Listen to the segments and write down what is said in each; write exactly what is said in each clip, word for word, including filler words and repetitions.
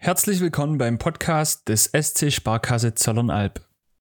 Herzlich willkommen beim Podcast des S C Sparkasse Zollernalb.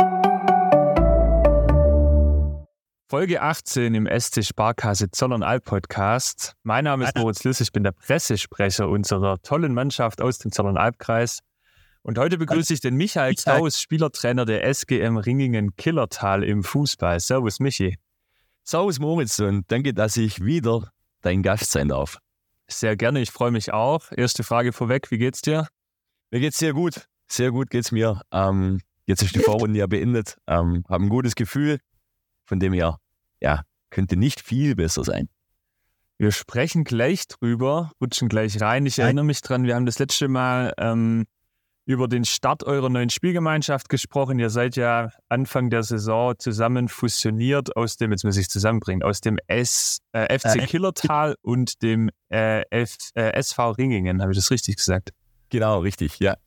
Folge achtzehn im S C Sparkasse Zollernalb Podcast. Mein Name ist Moritz Lüss, ich bin der Pressesprecher unserer tollen Mannschaft aus dem Zollernalbkreis. Und heute begrüße ich den Michael Kraus, Spielertrainer der S G M Ringingen Killertal im Fußball. Servus Michi. Servus Moritz und danke, dass ich wieder dein Gast sein darf. Sehr gerne, ich freue mich auch. Erste Frage vorweg, wie geht's dir? Mir geht's sehr gut, sehr gut geht's mir. Ähm, jetzt ist die Vorrunde ja beendet, ähm, habe ein gutes Gefühl, von dem her, ja, könnte nicht viel besser sein. Wir sprechen gleich drüber, rutschen gleich rein. Ich erinnere mich dran, wir haben das letzte Mal ähm, über den Start eurer neuen Spielgemeinschaft gesprochen. Ihr seid ja Anfang der Saison zusammen fusioniert aus dem, jetzt muss ich es zusammenbringen, aus dem S, äh, F C Killertal und dem äh, F, äh, S V Ringingen. Habe ich das richtig gesagt? Genau, richtig, ja.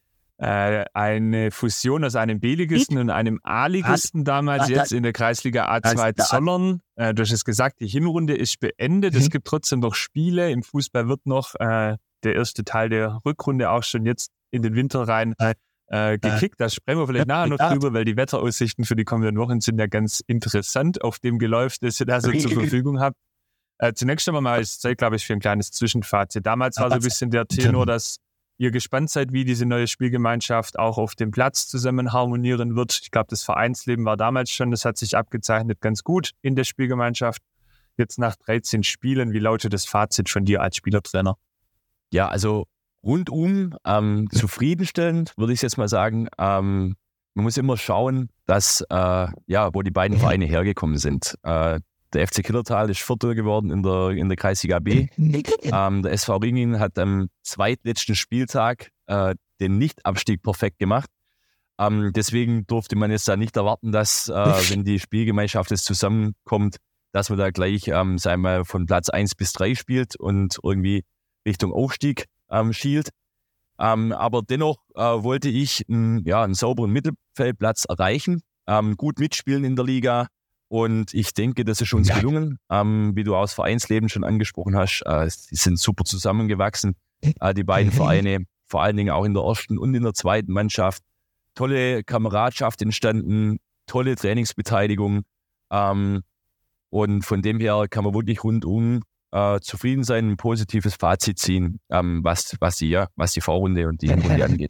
Äh, eine Fusion aus einem B-Ligisten und einem A-Ligisten damals, jetzt in der Kreisliga A zwei Zollern. Äh, du hast es gesagt, die Hinrunde ist beendet. Es gibt trotzdem noch Spiele. Im Fußball wird noch äh, der erste Teil der Rückrunde auch schon jetzt in den Winter rein äh, gekickt. Da sprechen wir vielleicht nachher noch drüber, weil die Wetteraussichten für die kommenden Wochen sind ja ganz interessant auf dem Geläuf, das ihr da so zur Verfügung habt. Äh, zunächst einmal ist Zeit, glaube ich, für ein kleines Zwischenfazit. Damals war so ein bisschen der Tenor, dass ihr gespannt seid, wie diese neue Spielgemeinschaft auch auf dem Platz zusammen harmonieren wird. Ich glaube, das Vereinsleben war damals schon, das hat sich abgezeichnet, ganz gut in der Spielgemeinschaft. Jetzt nach dreizehn Spielen, wie lautet das Fazit von dir als Spielertrainer? Ja, also rundum ähm, zufriedenstellend, würde ich jetzt mal sagen. Ähm, man muss immer schauen, dass, äh, ja, wo die beiden Vereine hergekommen sind. Äh, Der F C Killertal ist Vierter geworden in der, in der Kreisliga B. Ähm, der S V Ringingen hat am zweitletzten Spieltag äh, den Nichtabstieg perfekt gemacht. Ähm, deswegen durfte man jetzt da nicht erwarten, dass, äh, wenn die Spielgemeinschaft jetzt zusammenkommt, dass man da gleich ähm, sagen wir mal, von Platz eins bis drei spielt und irgendwie Richtung Aufstieg ähm, schielt. Ähm, aber dennoch äh, wollte ich n, ja, einen sauberen Mittelfeldplatz erreichen, ähm, gut mitspielen in der Liga. Und ich denke, das ist uns gelungen. Ähm, wie du aus Vereinsleben schon angesprochen hast, äh, die sind super zusammengewachsen, äh, die beiden Vereine, vor allen Dingen auch in der ersten und in der zweiten Mannschaft. Tolle Kameradschaft entstanden, tolle Trainingsbeteiligung. Ähm, und von dem her kann man wirklich rundum äh, zufrieden sein, ein positives Fazit ziehen, ähm, was, was, die, ja, was die Vorrunde und die Hinrunde angeht.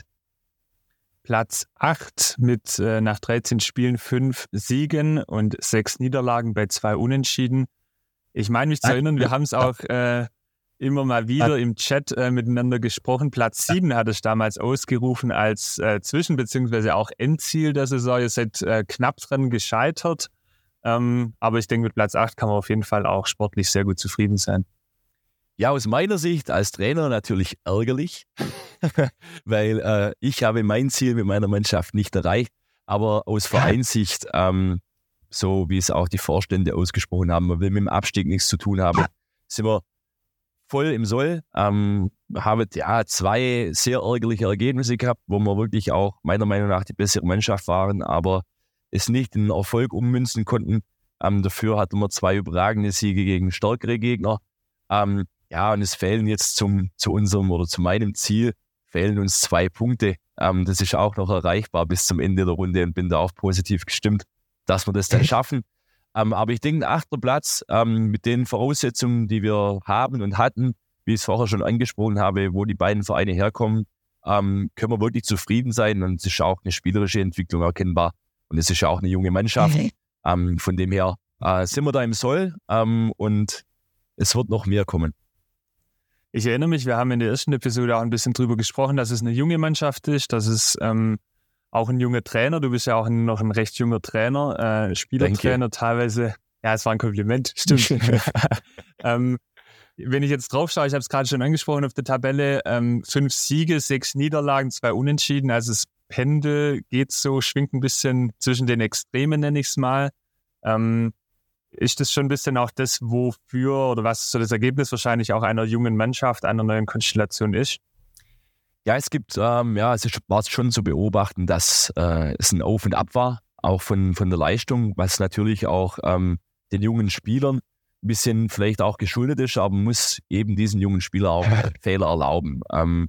Platz acht mit äh, nach dreizehn Spielen fünf Siegen und sechs Niederlagen bei zwei Unentschieden. Ich meine mich zu erinnern, wir haben es auch äh, immer mal wieder im Chat äh, miteinander gesprochen. Platz sieben hat es damals ausgerufen als äh, Zwischen- bzw. auch Endziel der Saison. Ihr seid äh, knapp dran gescheitert. Ähm, aber ich denke, mit Platz acht kann man auf jeden Fall auch sportlich sehr gut zufrieden sein. Ja, aus meiner Sicht als Trainer natürlich ärgerlich, weil äh, ich habe mein Ziel mit meiner Mannschaft nicht erreicht, aber aus Vereinssicht, ähm, so wie es auch die Vorstände ausgesprochen haben, man will mit dem Abstieg nichts zu tun haben, sind wir voll im Soll, ähm, haben ja zwei sehr ärgerliche Ergebnisse gehabt, wo wir wirklich auch meiner Meinung nach die bessere Mannschaft waren, aber es nicht in Erfolg ummünzen konnten. Ähm, dafür hatten wir zwei überragende Siege gegen stärkere Gegner. Ähm, Ja, und es fehlen jetzt zum, zu unserem oder zu meinem Ziel, fehlen uns zwei Punkte. Ähm, das ist auch noch erreichbar bis zum Ende der Runde und bin da auch positiv gestimmt, dass wir das dann schaffen. Ähm, aber ich denke, ein achter Platz ähm, mit den Voraussetzungen, die wir haben und hatten, wie ich es vorher schon angesprochen habe, wo die beiden Vereine herkommen, ähm, können wir wirklich zufrieden sein. Und es ist auch eine spielerische Entwicklung erkennbar. Und es ist ja auch eine junge Mannschaft. Ähm, von dem her äh, sind wir da im Soll ähm, und es wird noch mehr kommen. Ich erinnere mich, wir haben in der ersten Episode auch ein bisschen drüber gesprochen, dass es eine junge Mannschaft ist, dass es ähm, auch ein junger Trainer, du bist ja auch noch ein recht junger Trainer, äh, Spielertrainer teilweise. Ja, es war ein Kompliment, stimmt. ähm, wenn ich jetzt drauf schaue, ich habe es gerade schon angesprochen auf der Tabelle, ähm, fünf Siege, sechs Niederlagen, zwei Unentschieden, also das Pendel geht so, schwingt ein bisschen zwischen den Extremen, nenne ich es mal. Ähm, Ist das schon ein bisschen auch das, wofür oder was so das Ergebnis wahrscheinlich auch einer jungen Mannschaft, einer neuen Konstellation ist? Ja, es gibt, ähm, ja, es ist, war schon zu beobachten, dass äh, es ein Auf und Ab war, auch von, von der Leistung, was natürlich auch ähm, den jungen Spielern ein bisschen vielleicht auch geschuldet ist, aber man muss eben diesen jungen Spieler auch Fehler erlauben. Ähm,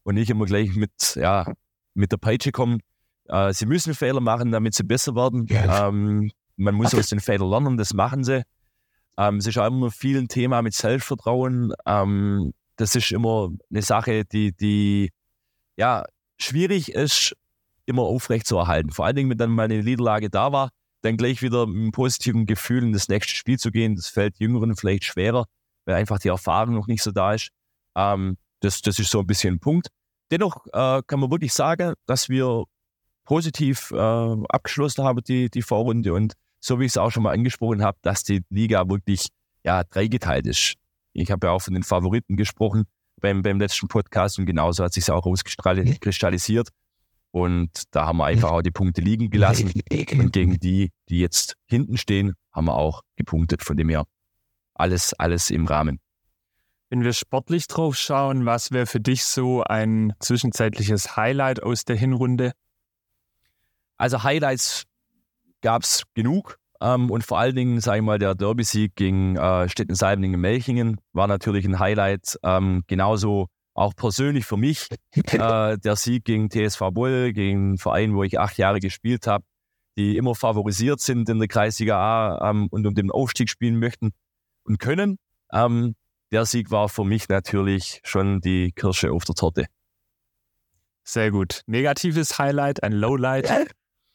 und nicht immer gleich mit, ja, mit der Peitsche kommen. Äh, sie müssen Fehler machen, damit sie besser werden. Ähm, man muss aus den Fehlern lernen, das machen sie. Ähm, es ist auch immer viel ein Thema mit Selbstvertrauen. Ähm, das ist immer eine Sache, die, die ja, schwierig ist, immer aufrecht zu erhalten. Vor allen Dingen, wenn dann mal eine Niederlage da war, dann gleich wieder mit einem positiven Gefühl in das nächste Spiel zu gehen. Das fällt Jüngeren vielleicht schwerer, weil einfach die Erfahrung noch nicht so da ist. Ähm, das, das ist so ein bisschen ein Punkt. Dennoch äh, kann man wirklich sagen, dass wir positiv äh, abgeschlossen haben, die, die Vorrunde. Und so wie ich es auch schon mal angesprochen habe, dass die Liga wirklich ja, dreigeteilt ist. Ich habe ja auch von den Favoriten gesprochen beim, beim letzten Podcast und genauso hat sich es auch rauskristallisiert. Und da haben wir einfach auch die Punkte liegen gelassen. Und gegen die, die jetzt hinten stehen, haben wir auch gepunktet. Von dem her alles, alles im Rahmen. Wenn wir sportlich drauf schauen, was wäre für dich so ein zwischenzeitliches Highlight aus der Hinrunde? Also Highlights gab es genug. Ähm, und vor allen Dingen, sage ich mal, der Derby-Sieg gegen äh, Stettin-Saibningen-Melchingen war natürlich ein Highlight. Ähm, genauso auch persönlich für mich äh, der Sieg gegen T S V Boll, gegen einen Verein, wo ich acht Jahre gespielt habe, die immer favorisiert sind in der Kreisliga A ähm, und um den Aufstieg spielen möchten und können. Ähm, der Sieg war für mich natürlich schon die Kirsche auf der Torte. Sehr gut. Negatives Highlight, ein Lowlight?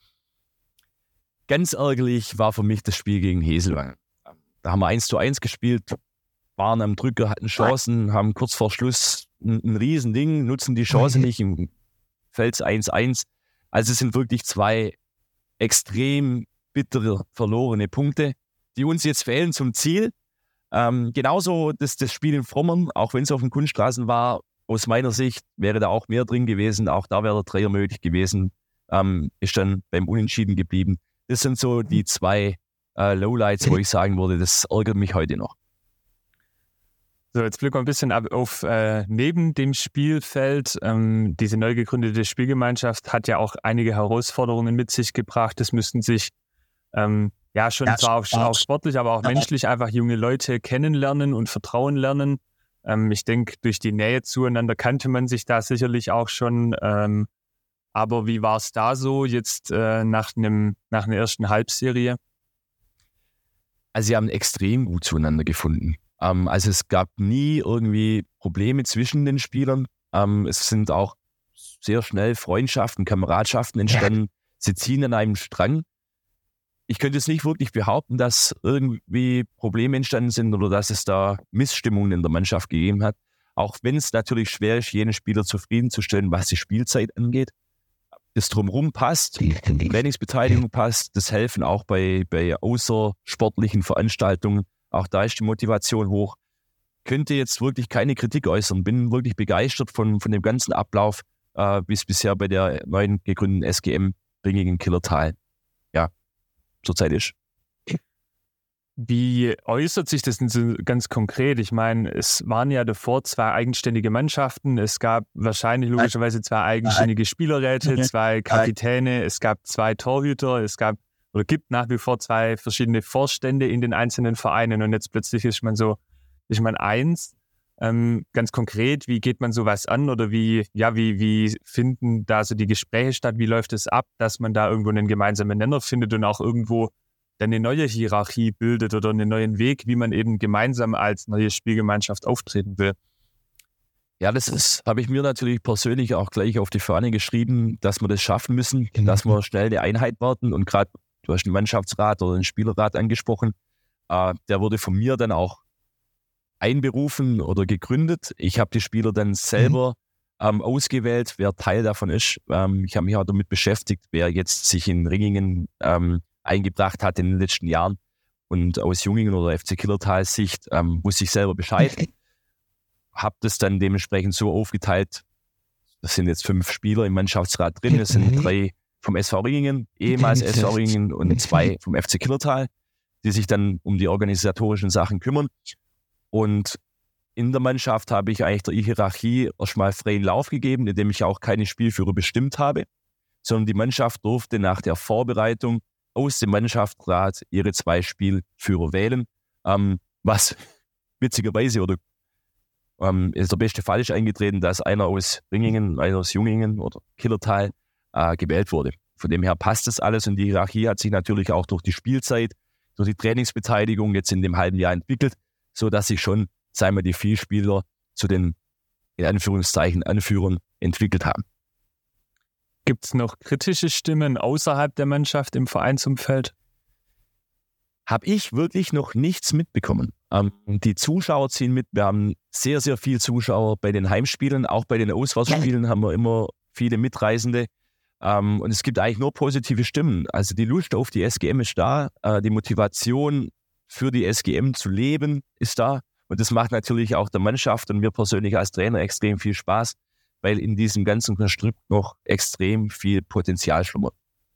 Ganz ärgerlich war für mich das Spiel gegen Heselwang. Da haben wir eins zu eins gespielt, waren am Drücker, hatten Chancen, haben kurz vor Schluss ein, ein Riesending, nutzen die Chance nicht, im Feld eins eins. Also es sind wirklich zwei extrem bittere, verlorene Punkte, die uns jetzt fehlen zum Ziel. Ähm, genauso das, das Spiel in Frommern, auch wenn es auf den Kunststraßen war, aus meiner Sicht wäre da auch mehr drin gewesen, auch da wäre der Dreier möglich gewesen, ähm, ist dann beim Unentschieden geblieben. Das sind so die zwei äh, Lowlights, wo ich sagen würde, das ärgert mich heute noch. So, jetzt blicken wir ein bisschen ab auf äh, neben dem Spielfeld. Ähm, diese neu gegründete Spielgemeinschaft hat ja auch einige Herausforderungen mit sich gebracht. Es müssten sich ähm, ja schon ja, zwar auch, auch sportlich, aber auch menschlich einfach junge Leute kennenlernen und vertrauen lernen. Ähm, ich denke, durch die Nähe zueinander kannte man sich da sicherlich auch schon. Ähm, aber wie war es da so jetzt äh, nach einem nach einer ersten Halbserie? Also sie haben extrem gut zueinander gefunden. Ähm, also es gab nie irgendwie Probleme zwischen den Spielern. Ähm, es sind auch sehr schnell Freundschaften, Kameradschaften entstanden. Ja. Sie ziehen an einem Strang. Ich könnte jetzt nicht wirklich behaupten, dass irgendwie Probleme entstanden sind oder dass es da Missstimmungen in der Mannschaft gegeben hat. Auch wenn es natürlich schwer ist, jeden Spieler zufriedenzustellen, was die Spielzeit angeht. Das Drumherum passt, die Trainingsbeteiligung passt, das Helfen auch bei, bei außersportlichen Veranstaltungen. Auch da ist die Motivation hoch. Könnte jetzt wirklich keine Kritik äußern. Bin wirklich begeistert von, von dem ganzen Ablauf äh, bis bisher bei der neuen gegründeten S G M Ringingen-Killertal. Ja, zurzeit ist. Wie äußert sich das denn so ganz konkret? Ich meine, es waren ja davor zwei eigenständige Mannschaften. Es gab wahrscheinlich logischerweise zwei eigenständige Spielerräte, zwei Kapitäne, es gab zwei Torhüter, es gab oder gibt nach wie vor zwei verschiedene Vorstände in den einzelnen Vereinen und jetzt plötzlich ist man so, ist man eins. Ähm, ganz konkret, wie geht man sowas an oder wie, ja, wie, wie finden da so die Gespräche statt? Wie läuft es ab, dass man da irgendwo einen gemeinsamen Nenner findet und auch irgendwo eine neue Hierarchie bildet oder einen neuen Weg, wie man eben gemeinsam als neue Spielgemeinschaft auftreten will? Ja, das ist, habe ich mir natürlich persönlich auch gleich auf die Fahne geschrieben, dass wir das schaffen müssen, mhm. dass wir schnell eine Einheit werden. Und gerade, du hast den Mannschaftsrat oder den Spielerrat angesprochen, äh, der wurde von mir dann auch einberufen oder gegründet. Ich habe die Spieler dann selber mhm. ähm, ausgewählt, wer Teil davon ist. Ähm, ich habe mich auch damit beschäftigt, wer jetzt sich in Ringingen ähm, eingebracht hat in den letzten Jahren. Und aus Jungingen oder F C Killertal Sicht ähm, wusste ich selber Bescheid. Habe das dann dementsprechend so aufgeteilt. Das sind jetzt fünf Spieler im Mannschaftsrat drin. Es sind drei vom S V Ringingen, ehemals S V Ringingen und zwei vom F C Killertal, die sich dann um die organisatorischen Sachen kümmern. Und in der Mannschaft habe ich eigentlich der Hierarchie erstmal freien Lauf gegeben, indem ich auch keine Spielführer bestimmt habe, sondern die Mannschaft durfte nach der Vorbereitung aus dem Mannschaftsrat ihre zwei Spielführer wählen, ähm, was witzigerweise oder ähm, ist der beste Fall ist eingetreten, dass einer aus Ringingen, einer aus Jungingen oder Killertal äh, gewählt wurde. Von dem her passt das alles und die Hierarchie hat sich natürlich auch durch die Spielzeit, durch die Trainingsbeteiligung jetzt in dem halben Jahr entwickelt, sodass sich schon, sagen wir, die vier Spieler zu den, in Anführungszeichen, Anführern entwickelt haben. Gibt es noch kritische Stimmen außerhalb der Mannschaft im Vereinsumfeld? Habe ich wirklich noch nichts mitbekommen. Ähm, die Zuschauer ziehen mit. Wir haben sehr, sehr viele Zuschauer bei den Heimspielen. Auch bei den Auswärtsspielen haben wir immer viele Mitreisende. Ähm, und es gibt eigentlich nur positive Stimmen. Also die Lust auf die S G M ist da. Äh, die Motivation für die S G M zu leben ist da. Und das macht natürlich auch der Mannschaft und mir persönlich als Trainer extrem viel Spaß, weil in diesem ganzen Konstrukt noch extrem viel Potenzial schlummert.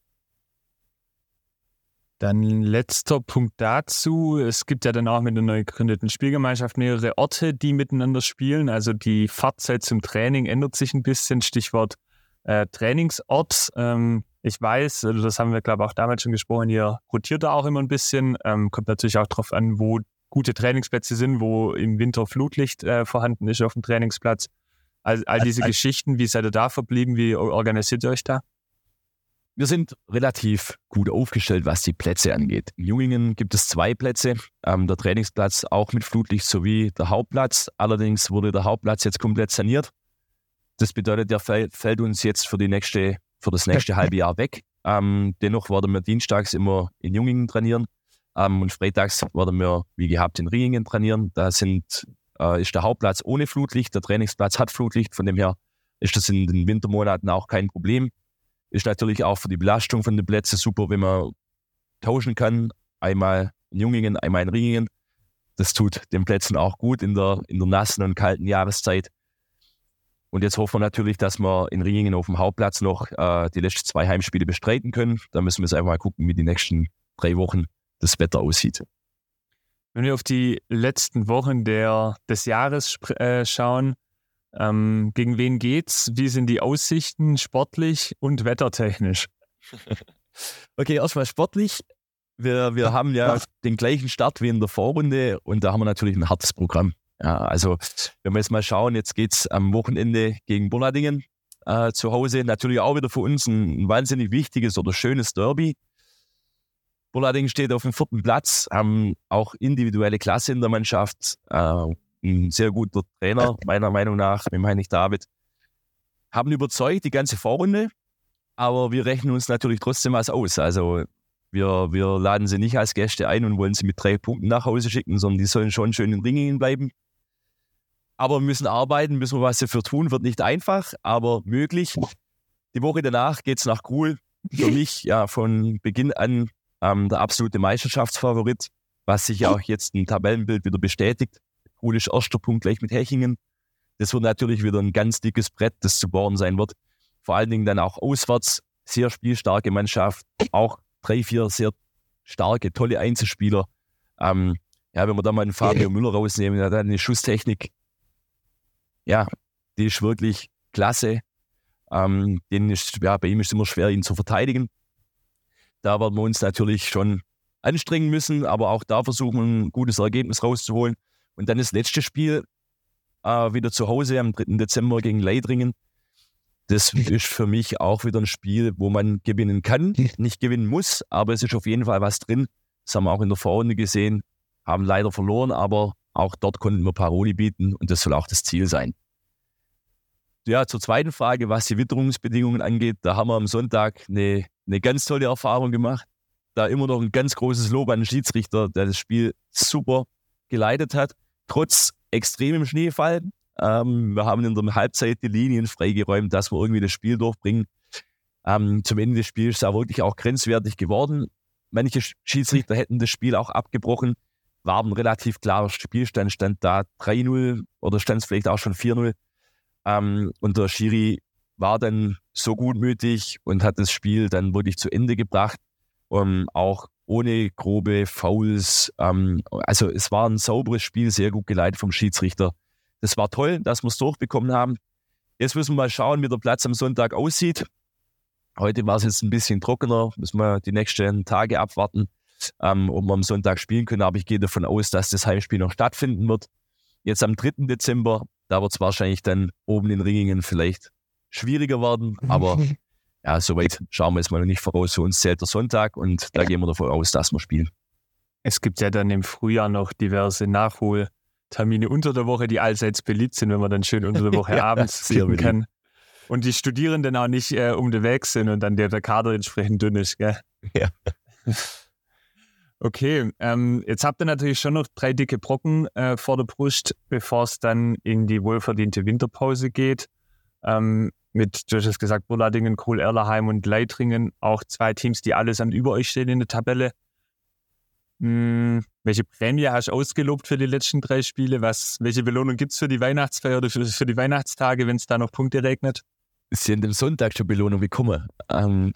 Dann letzter Punkt dazu. Es gibt ja dann auch mit der neu gegründeten Spielgemeinschaft mehrere Orte, die miteinander spielen. Also die Fahrzeit zum Training ändert sich ein bisschen. Stichwort äh, Trainingsort. Ähm, ich weiß, also das haben wir glaube ich auch damals schon gesprochen, ihr rotiert da auch immer ein bisschen. Ähm, kommt natürlich auch darauf an, wo gute Trainingsplätze sind, wo im Winter Flutlicht äh, vorhanden ist auf dem Trainingsplatz. All, all diese also, Geschichten, wie seid ihr da verblieben? Wie organisiert ihr euch da? Wir sind relativ gut aufgestellt, was die Plätze angeht. In Jungingen gibt es zwei Plätze, ähm, der Trainingsplatz auch mit Flutlicht sowie der Hauptplatz. Allerdings wurde der Hauptplatz jetzt komplett saniert. Das bedeutet, der fällt, fällt uns jetzt für, die nächste, für das nächste halbe Jahr weg. Ähm, dennoch werden wir dienstags immer in Jungingen trainieren ähm, und freitags werden wir, wie gehabt, in Ringingen trainieren. Da sind, äh, ist der Hauptplatz ohne Flutlicht, der Trainingsplatz hat Flutlicht, von dem her ist das in den Wintermonaten auch kein Problem. Ist natürlich auch für die Belastung von den Plätzen super, wenn man tauschen kann. Einmal in Jungingen, einmal in Ringingen. Das tut den Plätzen auch gut in der, in der nassen und kalten Jahreszeit. Und jetzt hoffen wir natürlich, dass wir in Ringingen auf dem Hauptplatz noch äh, die letzten zwei Heimspiele bestreiten können. Da müssen wir jetzt einfach mal gucken, wie die nächsten drei Wochen das Wetter aussieht. Wenn wir auf die letzten Wochen der, des Jahres äh, schauen, Ähm, gegen wen geht's? Wie sind die Aussichten sportlich und wettertechnisch? Okay, erstmal sportlich. Wir, wir haben ja den gleichen Start wie in der Vorrunde und da haben wir natürlich ein hartes Programm. Ja, also wenn wir jetzt mal schauen, jetzt geht's am Wochenende gegen Bolladingen äh, zu Hause. Natürlich auch wieder für uns ein, ein wahnsinnig wichtiges oder schönes Derby. Bolladingen steht auf dem vierten Platz, haben auch individuelle Klasse in der Mannschaft. Äh, Ein sehr guter Trainer, meiner Meinung nach, mit Heinrich David. Haben überzeugt, die ganze Vorrunde, aber wir rechnen uns natürlich trotzdem was aus. Also wir, wir laden sie nicht als Gäste ein und wollen sie mit drei Punkten nach Hause schicken, sondern die sollen schon schön in Ringingen bleiben. Aber wir müssen arbeiten, müssen wir was dafür tun, wird nicht einfach, aber möglich. Die Woche danach geht es nach Gruhl. Für mich ja von Beginn an ähm, der absolute Meisterschaftsfavorit, was sich ja auch jetzt im Tabellenbild wieder bestätigt. Gruhl ist erster Punkt gleich mit Hechingen. Das wird natürlich wieder ein ganz dickes Brett, das zu bohren sein wird. Vor allen Dingen dann auch auswärts. Sehr spielstarke Mannschaft. Auch drei, vier sehr starke, tolle Einzelspieler. Ähm, ja, wenn wir da mal einen Fabio Müller rausnehmen, der hat eine Schusstechnik. Ja, die ist wirklich klasse. Ähm, den ist, ja, bei ihm ist es immer schwer, ihn zu verteidigen. Da werden wir uns natürlich schon anstrengen müssen, aber auch da versuchen, ein gutes Ergebnis rauszuholen. Und dann das letzte Spiel äh, wieder zu Hause am dritten Dezember gegen Leidringen. Das ist für mich auch wieder ein Spiel, wo man gewinnen kann, nicht gewinnen muss, aber es ist auf jeden Fall was drin. Das haben wir auch in der Vorrunde gesehen, haben leider verloren, aber auch dort konnten wir Paroli bieten und das soll auch das Ziel sein. Ja, zur zweiten Frage, was die Witterungsbedingungen angeht, da haben wir am Sonntag eine, eine ganz tolle Erfahrung gemacht. Da immer noch ein ganz großes Lob an den Schiedsrichter, der das Spiel super geleitet hat. Trotz extremem Schneefall. Ähm, wir haben in der Halbzeit die Linien freigeräumt, dass wir irgendwie das Spiel durchbringen. Ähm, zum Ende des Spiels ist es auch wirklich auch grenzwertig geworden. Manche Schiedsrichter hätten das Spiel auch abgebrochen. War ein relativ klarer Spielstand, stand da drei null oder stand es vielleicht auch schon vier null. Ähm, und der Schiri war dann so gutmütig und hat das Spiel dann wirklich zu Ende gebracht. Um, auch ohne grobe Fouls. Ähm, also es war ein sauberes Spiel, sehr gut geleitet vom Schiedsrichter. Das war toll, dass wir es durchbekommen haben. Jetzt müssen wir mal schauen, wie der Platz am Sonntag aussieht. Heute war es jetzt ein bisschen trockener, müssen wir die nächsten Tage abwarten, ähm, ob wir am Sonntag spielen können. Aber ich gehe davon aus, dass das Heimspiel noch stattfinden wird. Jetzt am dritten Dezember Da wird es wahrscheinlich dann oben in Ringingen vielleicht schwieriger werden, aber ja, soweit schauen wir jetzt mal nicht voraus. Für uns zählt der Sonntag und da gehen wir davon aus, dass wir spielen. Es gibt ja dann im Frühjahr noch diverse Nachholtermine unter der Woche, die allseits beliebt sind, wenn man dann schön unter der Woche Ja, abends sehr kicken beliebt. kann. Und die Studierenden auch nicht äh, um den Weg sind und dann der, der Kader entsprechend dünn ist, gell? Ja. Okay, ähm, jetzt habt ihr natürlich schon noch drei dicke Brocken äh, vor der Brust, bevor es dann in die wohlverdiente Winterpause geht. Ähm, mit, du hast es gesagt, Burladingen, Kohl-Erlerheim und Leitringen, auch zwei Teams, die allesamt über euch stehen in der Tabelle. Hm, welche Prämie hast du ausgelobt für die letzten drei Spiele? Was, welche Belohnung gibt es für die Weihnachtsfeier oder für, für die Weihnachtstage, wenn es da noch Punkte regnet? Sie haben am Sonntag schon Belohnung bekommen. Ähm,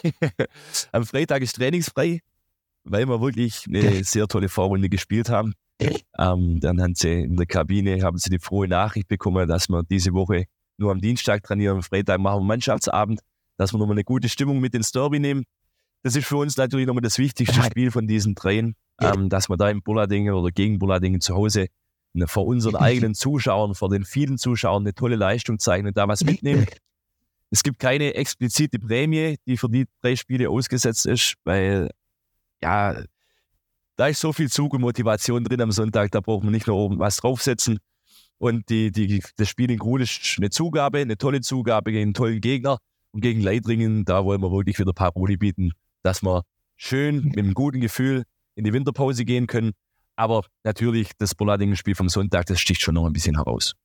am Freitag ist trainingsfrei, weil wir wirklich eine sehr tolle Vorrunde gespielt haben. Ähm, dann haben sie in der Kabine haben sie die frohe Nachricht bekommen, dass wir diese Woche nur am Dienstag trainieren, am Freitag machen wir Mannschaftsabend, dass wir nochmal eine gute Stimmung mit ins Derby nehmen. Das ist für uns natürlich nochmal das wichtigste Spiel von diesen dreien, ähm, dass wir da in Burladingen oder gegen Burladingen zu Hause eine, vor unseren eigenen Zuschauern, vor den vielen Zuschauern eine tolle Leistung zeigen und da was mitnehmen. Es gibt keine explizite Prämie, die für die drei Spiele ausgesetzt ist, weil ja, da ist so viel Zug und Motivation drin am Sonntag, da braucht man nicht nur oben was draufsetzen. Und die, die, das Spiel in Grul ist eine Zugabe, eine tolle Zugabe gegen einen tollen Gegner. Und gegen Leitringen, da wollen wir wirklich wieder Paroli bieten, dass wir schön mit einem guten Gefühl in die Winterpause gehen können. Aber natürlich, das Burladingen-Spiel vom Sonntag, das sticht schon noch ein bisschen heraus.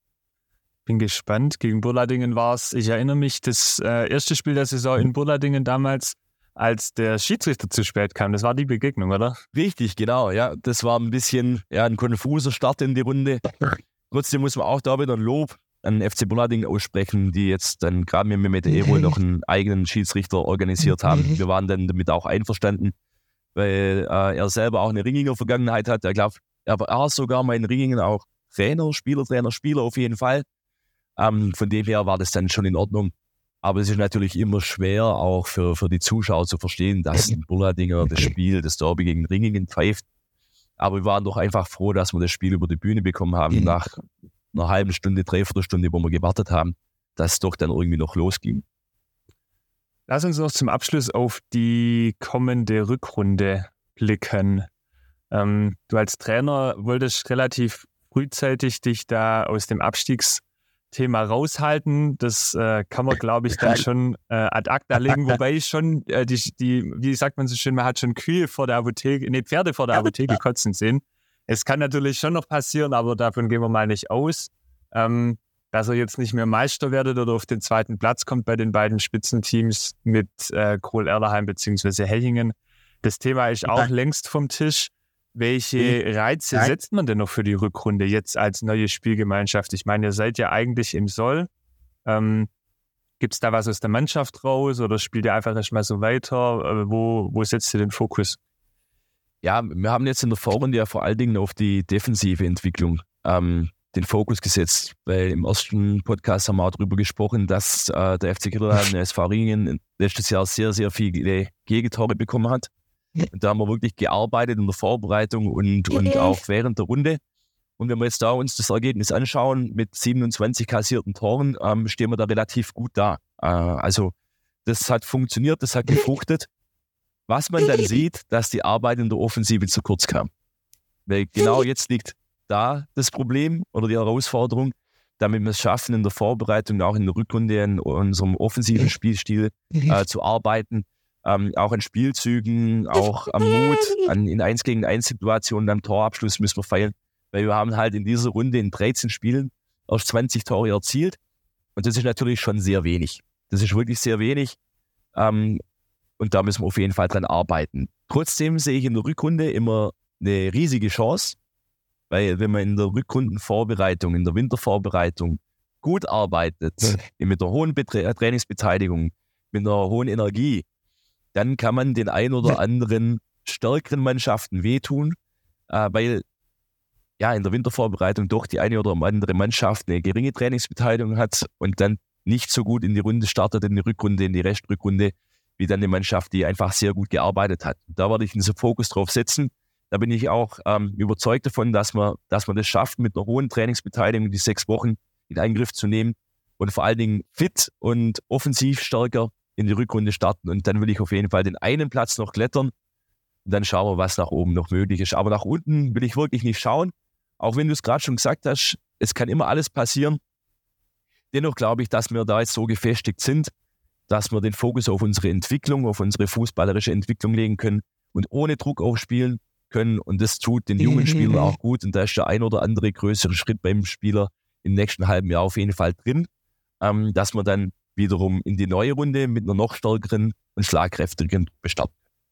Bin gespannt. Gegen Burladingen war es, ich erinnere mich, das äh, erste Spiel der Saison in Burladingen damals, als der Schiedsrichter zu spät kam. Das war die Begegnung, oder? Richtig, genau. Ja, das war ein bisschen ja, ein konfuser Start in die Runde. Trotzdem muss man auch da wieder ein Lob an F C Burladingen aussprechen, die jetzt dann gerade mit Mehmet Erol noch einen eigenen Schiedsrichter organisiert haben. Wir waren dann damit auch einverstanden, weil äh, er selber auch eine Ringinger Vergangenheit hat. Er glaubt, er war sogar mal in Ringingen auch Trainer, Spielertrainer, Spieler auf jeden Fall. Ähm, von dem her war das dann schon in Ordnung. Aber es ist natürlich immer schwer, auch für, für die Zuschauer zu verstehen, dass ein Burladinger das Spiel, das Derby gegen Ringingen pfeift. Aber wir waren doch einfach froh, dass wir das Spiel über die Bühne bekommen haben, nach einer halben Stunde, dreiviertel Stunde, wo wir gewartet haben, dass es doch dann irgendwie noch losging. Lass uns noch zum Abschluss auf die kommende Rückrunde blicken. Ähm, du als Trainer wolltest relativ frühzeitig dich da aus dem Abstiegsthema raushalten. Das äh, kann man, glaube ich, dann schon äh, ad acta legen, wobei ich schon, äh, die, die, wie sagt man so schön, man hat schon Kühe vor der Apotheke, nee, Pferde vor der Apotheke kotzen sehen. Es kann natürlich schon noch passieren, aber davon gehen wir mal nicht aus, ähm, dass er jetzt nicht mehr Meister werdet oder auf den zweiten Platz kommt bei den beiden Spitzenteams mit äh, Kohl-Erlerheim bzw. Hechingen. Das Thema ist auch längst vom Tisch. Welche Reize Nein. setzt man denn noch für die Rückrunde jetzt als neue Spielgemeinschaft? Ich meine, ihr seid ja eigentlich im Soll. Ähm, Gibt es da was aus der Mannschaft raus oder spielt ihr einfach erstmal so weiter? Äh, wo, wo setzt ihr den Fokus? Ja, wir haben jetzt in der Vorrunde ja vor allen Dingen auf die defensive Entwicklung ähm, den Fokus gesetzt, weil im ersten Podcast haben wir auch darüber gesprochen, dass äh, der F C Kirchheim, der S V Ringingen letztes Jahr sehr, sehr viele Gegentore bekommen hat. Und da haben wir wirklich gearbeitet in der Vorbereitung und, und auch während der Runde. Und wenn wir jetzt da uns das Ergebnis anschauen, mit siebenundzwanzig kassierten Toren, ähm, stehen wir da relativ gut da. Äh, also das hat funktioniert, das hat gefruchtet. Was man dann sieht, dass die Arbeit in der Offensive zu kurz kam. Weil genau jetzt liegt da das Problem oder die Herausforderung, damit wir es schaffen, in der Vorbereitung, auch in der Rückrunde an unserem offensiven Spielstil äh, zu arbeiten. Ähm, auch an Spielzügen, auch am Mut, an, in eins gegen eins Situationen, am Torabschluss müssen wir feiern, weil wir haben halt in dieser Runde in dreizehn Spielen erst zwanzig Tore erzielt und das ist natürlich schon sehr wenig. Das ist wirklich sehr wenig ähm, und da müssen wir auf jeden Fall dran arbeiten. Trotzdem sehe ich in der Rückrunde immer eine riesige Chance, weil wenn man in der Rückrundenvorbereitung, in der Wintervorbereitung gut arbeitet, mit einer hohen Betra- Trainingsbeteiligung, mit einer hohen Energie, dann kann man den ein oder anderen stärkeren Mannschaften wehtun, äh, weil ja in der Wintervorbereitung doch die eine oder andere Mannschaft eine geringe Trainingsbeteiligung hat und dann nicht so gut in die Runde startet, in die Rückrunde, in die Restrückrunde, wie dann eine Mannschaft, die einfach sehr gut gearbeitet hat. Da werde ich einen Fokus drauf setzen, Da bin ich auch ähm, überzeugt davon, dass man, dass man das schafft, mit einer hohen Trainingsbeteiligung die sechs Wochen in Angriff zu nehmen und vor allen Dingen fit und offensiv stärker in die Rückrunde starten. Und dann will ich auf jeden Fall den einen Platz noch klettern. Und dann schauen wir, was nach oben noch möglich ist. Aber nach unten will ich wirklich nicht schauen. Auch wenn du es gerade schon gesagt hast, es kann immer alles passieren. Dennoch glaube ich, dass wir da jetzt so gefestigt sind, dass wir den Fokus auf unsere Entwicklung, auf unsere fußballerische Entwicklung legen können und ohne Druck aufspielen können. Und das tut den jungen Spielern auch gut. Und da ist der ein oder andere größere Schritt beim Spieler im nächsten halben Jahr auf jeden Fall drin, ähm, dass man dann wiederum in die neue Runde mit einer noch stärkeren und schlagkräftigeren Truppe starten.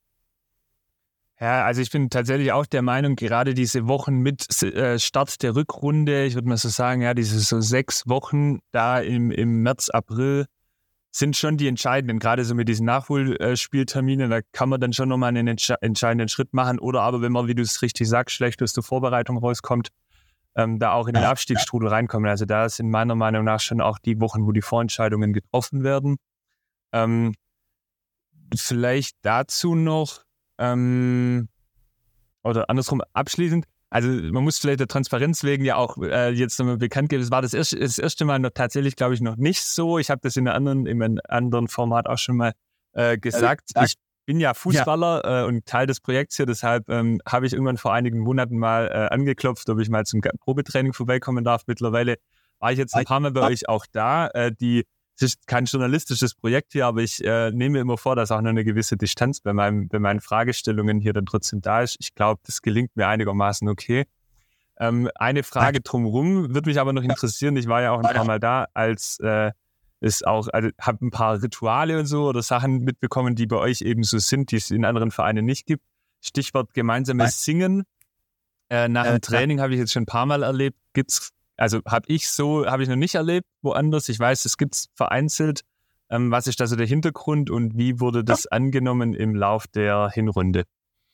Ja, also ich bin tatsächlich auch der Meinung, gerade diese Wochen mit äh, Start der Rückrunde, ich würde mal so sagen, ja, diese so sechs Wochen da im, im März, April sind schon die entscheidenden, gerade so mit diesen Nachholspielterminen, da kann man dann schon nochmal einen entsche- entscheidenden Schritt machen oder aber, wenn man, wie du es richtig sagst, schlecht aus der Vorbereitung rauskommt, ähm, da auch in den Abstiegsstrudel reinkommen. Also da sind meiner Meinung nach schon auch die Wochen, wo die Vorentscheidungen getroffen werden. Ähm, vielleicht dazu noch, Ähm, oder andersrum abschließend, also man muss vielleicht der Transparenz wegen ja auch äh, jetzt nochmal bekannt geben, es war das erste, das erste Mal noch, tatsächlich, glaube ich, noch nicht so. Ich habe das in, einer anderen, in einem anderen Format auch schon mal äh, gesagt. Äh, ich bin ja Fußballer ja. Äh, und Teil des Projekts hier, deshalb ähm, habe ich irgendwann vor einigen Monaten mal äh, angeklopft, ob ich mal zum Probetraining vorbeikommen darf. Mittlerweile war ich jetzt ein paar Mal bei euch auch da. Äh, die Es ist kein journalistisches Projekt hier, aber ich äh, nehme immer vor, dass auch noch eine gewisse Distanz bei, meinem, bei meinen Fragestellungen hier dann trotzdem da ist. Ich glaube, das gelingt mir einigermaßen okay. Ähm, eine Frage drumherum würde mich aber noch interessieren. Ich war ja auch ein paar Mal da, als äh, es auch, also habe ein paar Rituale und so oder Sachen mitbekommen, die bei euch eben so sind, die es in anderen Vereinen nicht gibt. Stichwort gemeinsames Singen. Äh, nach dem Training habe ich jetzt schon ein paar Mal erlebt. Gibt's Also habe ich so, habe ich noch nicht erlebt woanders. Ich weiß, es gibt es vereinzelt. Ähm, was ist da so der Hintergrund und wie wurde das angenommen im Lauf der Hinrunde?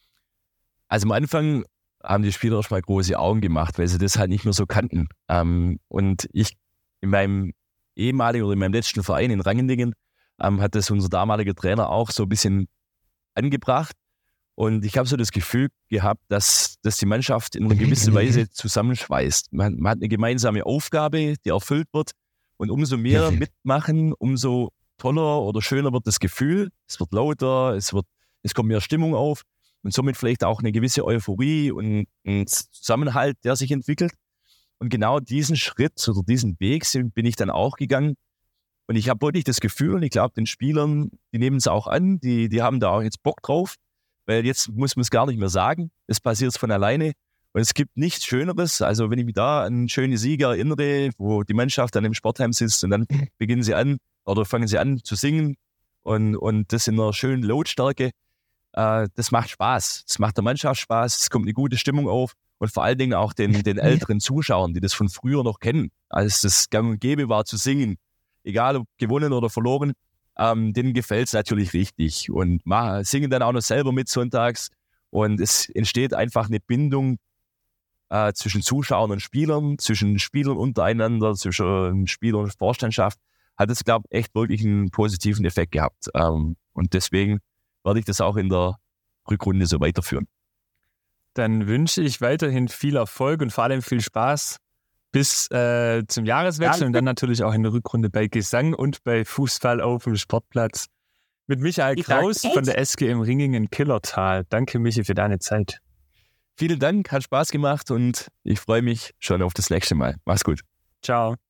Also am Anfang haben die Spieler erstmal große Augen gemacht, weil sie das halt nicht mehr so kannten. Ähm, und ich in meinem ehemaligen oder in meinem letzten Verein in Rangendingen ähm, hat das unser damaliger Trainer auch so ein bisschen angebracht. Und ich habe so das Gefühl gehabt, dass, dass die Mannschaft in einer gewissen Weise zusammenschweißt. Man, man hat eine gemeinsame Aufgabe, die erfüllt wird. Und umso mehr mitmachen, umso toller oder schöner wird das Gefühl. Es wird lauter, es, wird, es kommt mehr Stimmung auf und somit vielleicht auch eine gewisse Euphorie und ein Zusammenhalt, der sich entwickelt. Und genau diesen Schritt oder diesen Weg bin ich dann auch gegangen. Und ich habe wirklich das Gefühl, und ich glaube, den Spielern, die nehmen es auch an, die, die haben da auch jetzt Bock drauf. Weil jetzt muss man es gar nicht mehr sagen, es passiert von alleine und es gibt nichts Schöneres, also wenn ich mich da an einen schönen Sieg erinnere, wo die Mannschaft dann im Sportheim sitzt und dann beginnen sie an oder fangen sie an zu singen und, und das in einer schönen Lautstärke, äh, das macht Spaß, das macht der Mannschaft Spaß, es kommt eine gute Stimmung auf und vor allen Dingen auch den, den älteren Zuschauern, die das von früher noch kennen, als das gang und gäbe war zu singen, egal ob gewonnen oder verloren. Ähm, denen gefällt es natürlich richtig und machen, singen dann auch noch selber mit sonntags und es entsteht einfach eine Bindung äh, zwischen Zuschauern und Spielern, zwischen Spielern untereinander, zwischen Spielern und Vorstandschaft. Hat es, glaube ich, echt wirklich einen positiven Effekt gehabt ähm, und deswegen werde ich das auch in der Rückrunde so weiterführen. Dann wünsche ich weiterhin viel Erfolg und vor allem viel Spaß bis äh, zum Jahreswechsel ja, und dann natürlich auch in der Rückrunde bei Gesang und bei Fußball auf dem Sportplatz mit Michael Kraus von der S G M Ringingen-Killertal. Danke, Michi, für deine Zeit. Vielen Dank, hat Spaß gemacht und ich freue mich schon auf das nächste Mal. Mach's gut. Ciao.